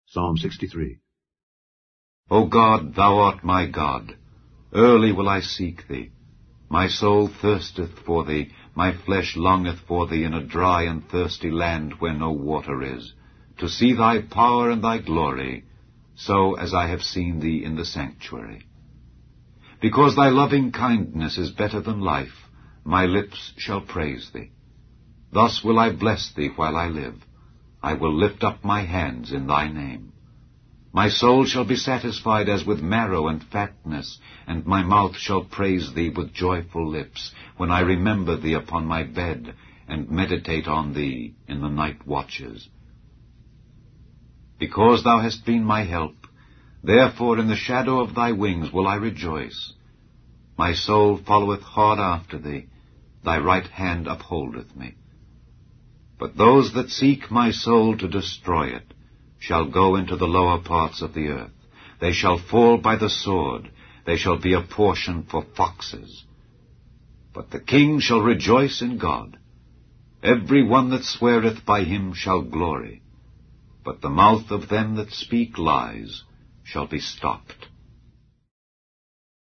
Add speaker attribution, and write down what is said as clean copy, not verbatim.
Speaker 1: Psalm 63.
Speaker 2: O God, thou art my God. Early will I seek thee. My soul thirsteth for thee, my flesh longeth for thee in a dry and thirsty land where no water is, to see thy power and thy glory, so as I have seen thee in the sanctuary. Because thy loving kindness is better than life, my lips shall praise thee. Thus will I bless thee while I live. I will lift up my hands in thy name. My soul shall be satisfied as with marrow and fatness, and my mouth shall praise thee with joyful lips, when I remember thee upon my bed, and meditate on thee in the night watches. Because thou hast been my help, therefore in the shadow of thy wings will I rejoice. My soul followeth hard after thee, thy right hand upholdeth me. But those that seek my soul to destroy it shall go into the lower parts of the earth. They shall fall by the sword. They shall be a portion for foxes. But the king shall rejoice in God. Every one that sweareth by him shall glory. But the mouth of them that speak lies shall be stopped.